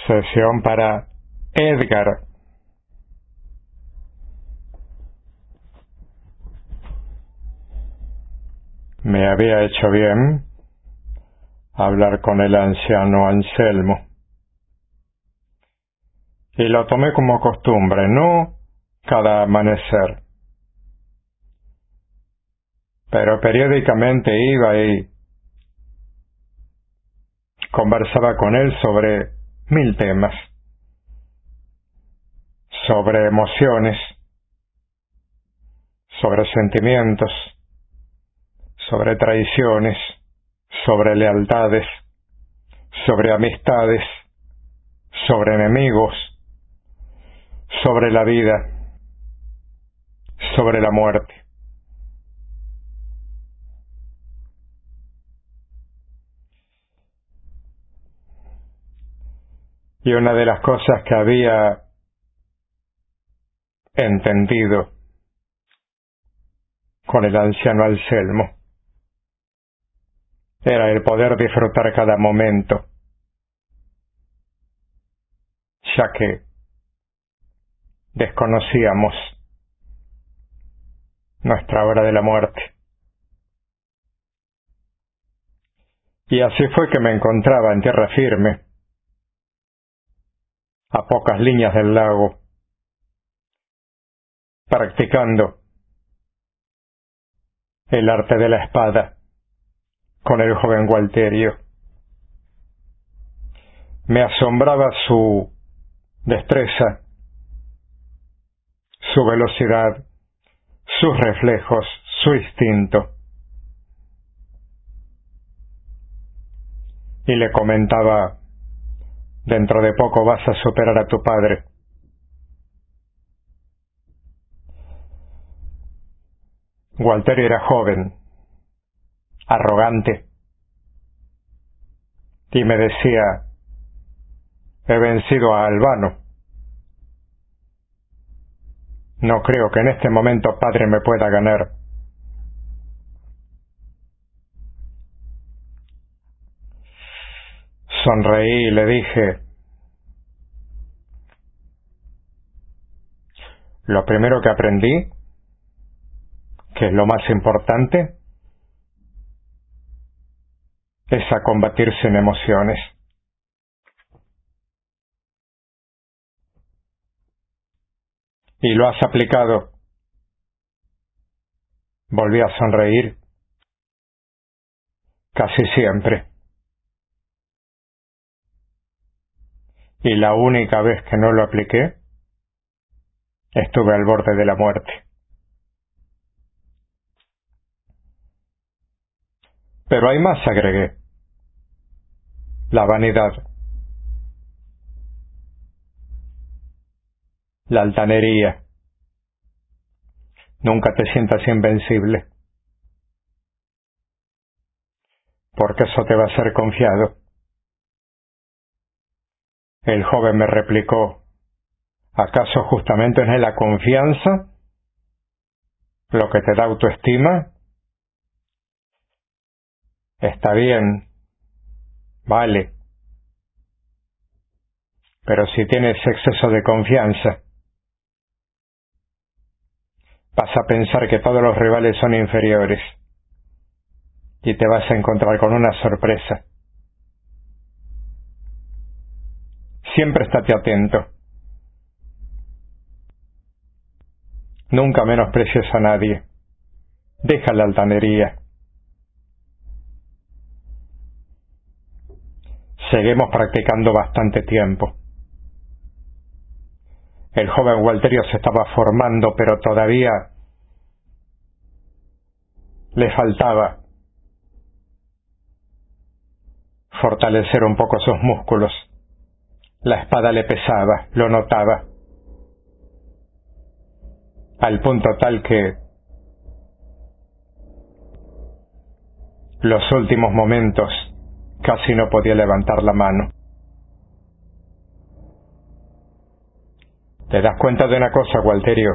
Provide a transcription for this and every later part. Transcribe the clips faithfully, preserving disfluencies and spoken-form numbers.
Sesión para Edgar. Me había hecho bien hablar con el anciano Anselmo. Y lo tomé como costumbre, no cada amanecer. Pero periódicamente iba y conversaba con él sobre mil temas. Sobre emociones, sobre sentimientos, sobre traiciones, sobre lealtades, sobre amistades, sobre enemigos, sobre la vida, sobre la muerte. Y una de las cosas que había entendido con el anciano Anselmo era el poder disfrutar cada momento, ya que desconocíamos nuestra hora de la muerte. Y así fue que me encontraba en tierra firme, a pocas líneas del lago, practicando el arte de la espada con el joven Gualterio. Me asombraba su destreza, su velocidad, sus reflejos, su instinto. Y le comentaba: dentro de poco vas a superar a tu padre. Gualterio era joven, arrogante, y me decía: he vencido a Albano. No creo que en este momento padre me pueda ganar. Sonreí y le dije: lo primero que aprendí, que es lo más importante, es a combatir sin emociones. ¿Y lo has aplicado? Volví a sonreír. Casi siempre. Y la única vez que no lo apliqué, estuve al borde de la muerte. Pero hay más, agregué. La vanidad, la altanería. Nunca te sientas invencible, porque eso te va a ser confiado. El joven me replicó: ¿acaso justamente no es la confianza lo que te da autoestima? Está bien, vale, pero si tienes exceso de confianza, vas a pensar que todos los rivales son inferiores y te vas a encontrar con una sorpresa. Siempre estate atento. Nunca menosprecies a nadie. Deja la altanería. Seguimos practicando bastante tiempo. El joven Gualterio se estaba formando, pero todavía le faltaba fortalecer un poco sus músculos. La espada le pesaba, lo notaba, al punto tal que los últimos momentos casi no podía levantar la mano. ¿Te das cuenta de una cosa, Gualterio?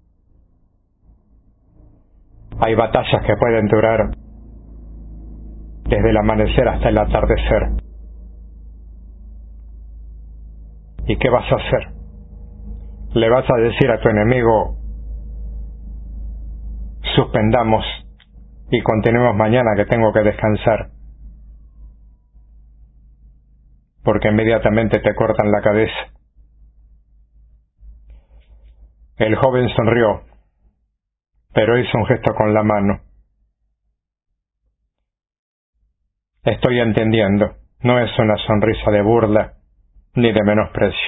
Hay batallas que pueden durar desde el amanecer hasta el atardecer. ¿Y qué vas a hacer? ¿Le vas a decir a tu enemigo, suspendamos y continuemos mañana que tengo que descansar? Porque inmediatamente te cortan la cabeza. El joven sonrió, pero hizo un gesto con la mano. Estoy entendiendo, no es una sonrisa de burla ni de menosprecio.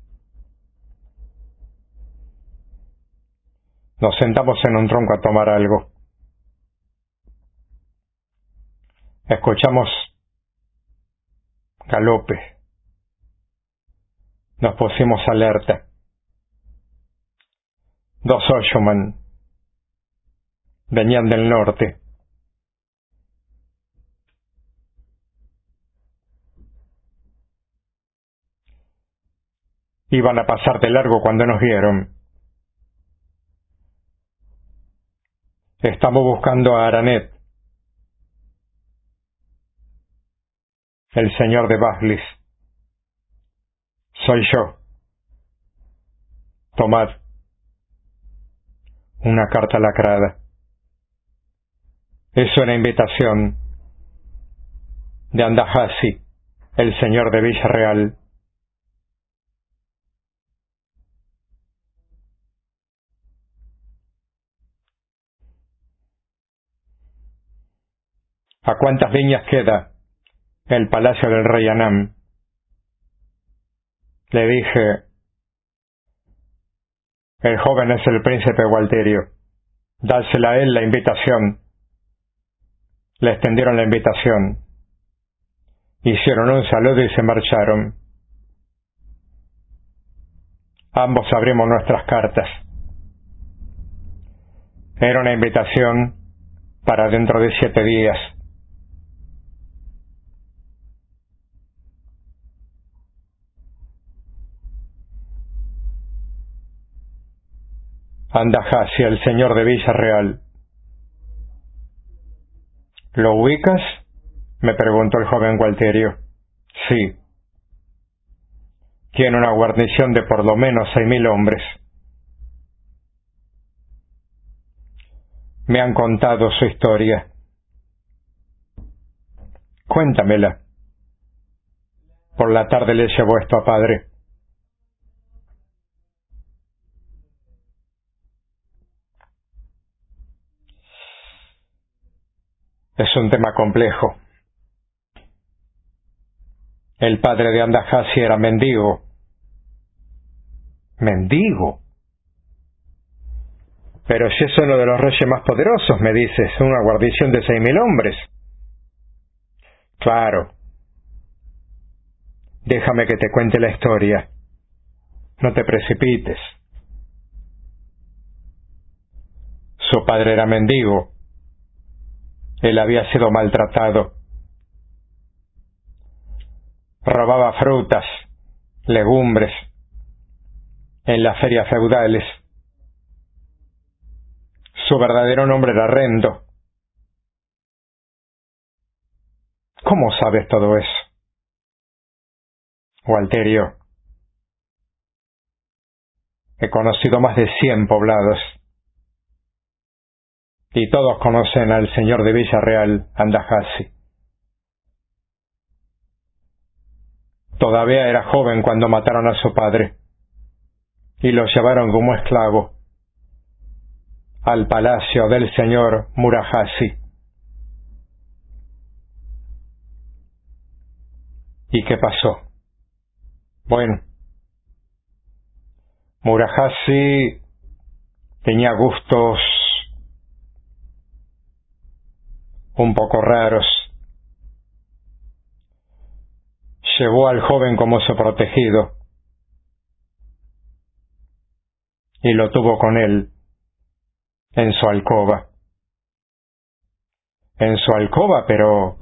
Nos sentamos en un tronco a tomar algo. Escuchamos galope. Nos pusimos alerta. Dos Oshuman venían del norte. Iban a pasar de largo cuando nos vieron. Estamos buscando a Aranet, el señor de Baslis. Soy yo. Tomad. Una carta lacrada. Es una invitación de Andahasi, el señor de Villarreal. ¿A cuántas viñas queda el palacio del rey Anam? Le dije, el joven es el príncipe Gualterio. Dásela a él la invitación. Le extendieron la invitación. Hicieron un saludo y se marcharon. Ambos abrimos nuestras cartas. Era una invitación para dentro de siete días. Andahasi, el señor de Villarreal. ¿Lo ubicas? Me preguntó el joven Gualterio. Sí. Tiene una guarnición de por lo menos seis mil hombres. Me han contado su historia. Cuéntamela. Por la tarde le llevó esto a padre. Es un tema complejo. El padre de Andahasi era mendigo. ¿Mendigo? Pero si es uno de los reyes más poderosos, me dices, una guarnición de seis mil hombres. Claro. Déjame que te cuente la historia. No te precipites. Su padre era mendigo. Él había sido maltratado. Robaba frutas, legumbres, en las ferias feudales. Su verdadero nombre era Rendo. ¿Cómo sabes todo eso? Gualterio, he conocido más de cien poblados. Y todos conocen al señor de Villarreal, Andahasi. Todavía era joven cuando mataron a su padre y lo llevaron como esclavo al palacio del señor Murahasi. ¿Y qué pasó? Bueno, Murahasi tenía gustos un poco raros. Llevó al joven como su protegido y lo tuvo con él en su alcoba. En su alcoba, pero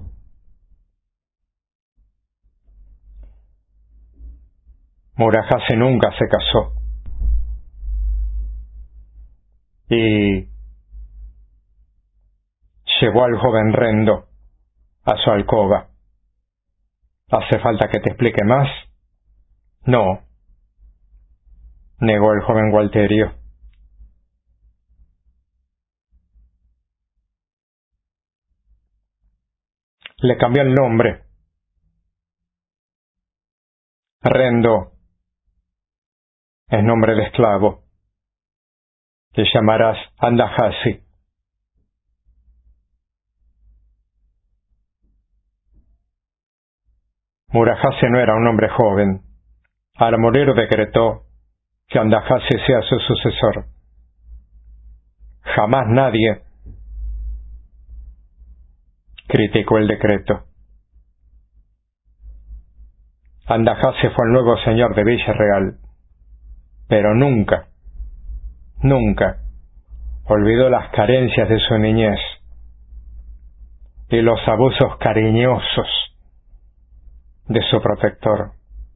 Murahasi nunca se casó. Y llevó al joven Rendo a su alcoba. ¿Hace falta que te explique más? No, negó el joven Gualterio. Le cambió el nombre. Rendo es nombre de esclavo. Te llamarás Andajasi. Murajase no era un hombre joven. Al morir decretó que Andajasi sea su sucesor. Jamás nadie criticó el decreto. Andajasi fue el nuevo señor de Villa Real, pero nunca, nunca olvidó las carencias de su niñez y los abusos cariñosos de su protector.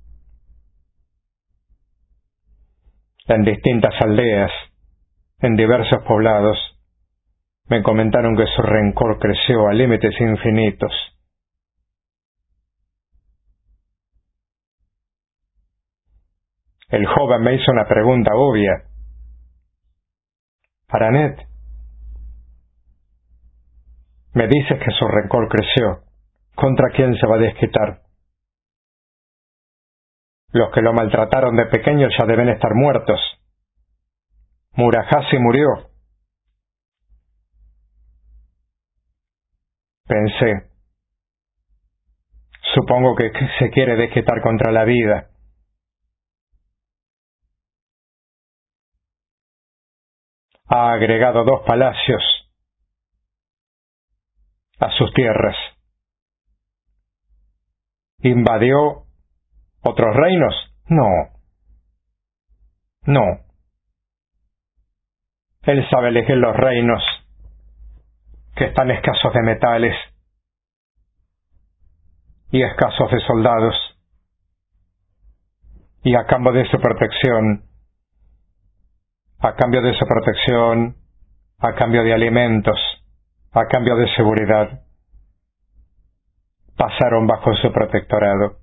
En distintas aldeas, en diversos poblados, me comentaron que su rencor creció a límites infinitos. El joven me hizo una pregunta obvia. Aranet, me dices que su rencor creció. ¿Contra quién se va a desquitar? Los que lo maltrataron de pequeño ya deben estar muertos. Murajasi murió. Pensé, supongo que se quiere desquitar contra la vida. Ha agregado dos palacios a sus tierras. ¿Invadió otros reinos? No. No. Él sabe elegir los reinos que están escasos de metales y escasos de soldados. Y a cambio de su protección, a cambio de su protección, a cambio de alimentos, a cambio de seguridad, pasaron bajo su protectorado.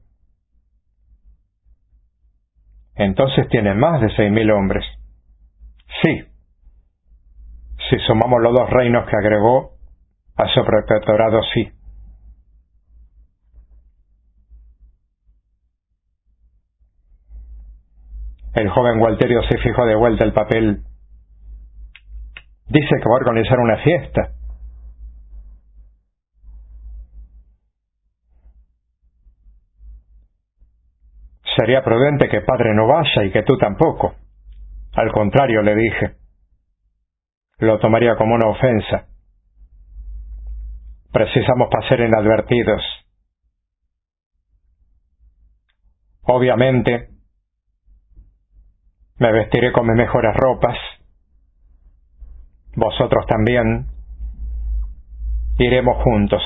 Entonces tiene más de seis mil hombres. Sí, si sumamos los dos reinos que agregó a su protectorado, sí. El joven Gualterio se fijó de vuelta el papel. Dice que va a organizar una fiesta. Sería prudente que padre no vaya y que tú tampoco. Al contrario, le dije. Lo tomaría como una ofensa. Precisamos pasar inadvertidos. Obviamente, me vestiré con mis mejores ropas. Vosotros también. Iremos juntos.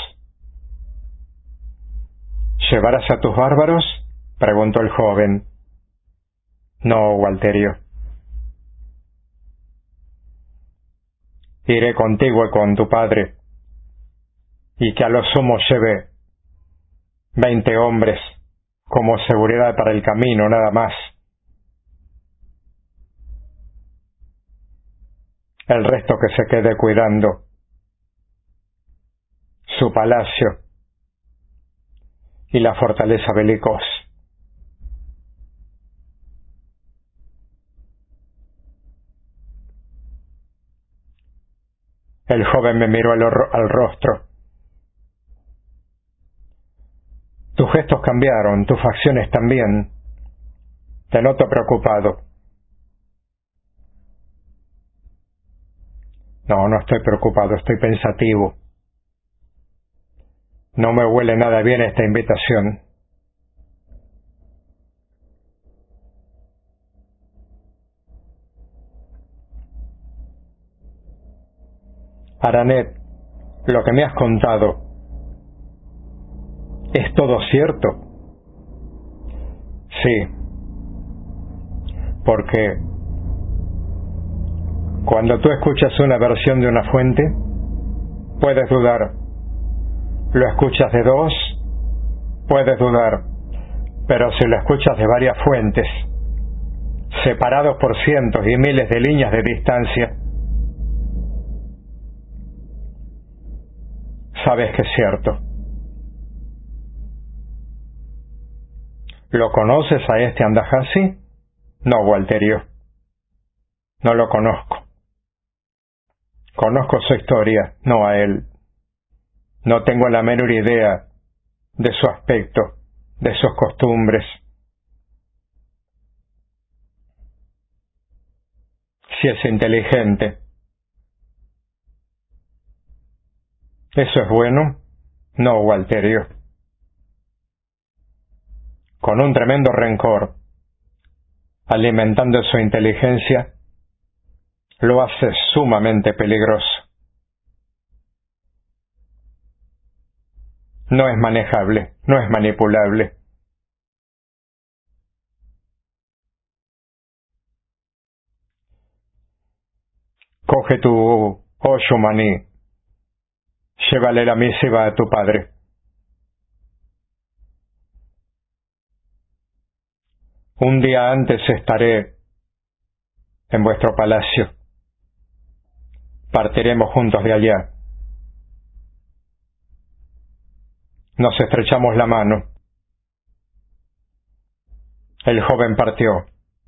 ¿Llevarás a tus bárbaros?, preguntó el joven. No, Gualterio. Iré contigo y con tu padre, y que a lo sumo lleve veinte hombres como seguridad para el camino, nada más. El resto que se quede cuidando su palacio y la fortaleza Belicós. El joven me miró al, al rostro. Tus gestos cambiaron, tus facciones también. Te noto preocupado. No, no estoy preocupado, estoy pensativo. No me huele nada bien esta invitación. Aranet, lo que me has contado, ¿es todo cierto? Sí, porque cuando tú escuchas una versión de una fuente, puedes dudar. Lo escuchas de dos, puedes dudar. Pero si lo escuchas de varias fuentes, separados por cientos y miles de líneas de distancia, sabes que es cierto. ¿Lo conoces a este Andahasi? No, Walterio. No lo conozco. Conozco su historia, no a él. No tengo la menor idea de su aspecto, de sus costumbres. Si es inteligente. ¿Eso es bueno? No, Walterio. Con un tremendo rencor, alimentando su inteligencia, lo hace sumamente peligroso. No es manejable, no es manipulable. Coge tu Oshumaní, llévale la misiva a tu padre. Un día antes estaré en vuestro palacio. Partiremos juntos de allá. Nos estrechamos la mano. El joven partió,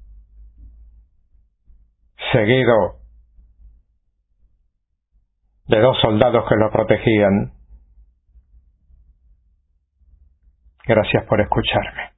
seguido de dos soldados que lo protegían. Gracias por escucharme.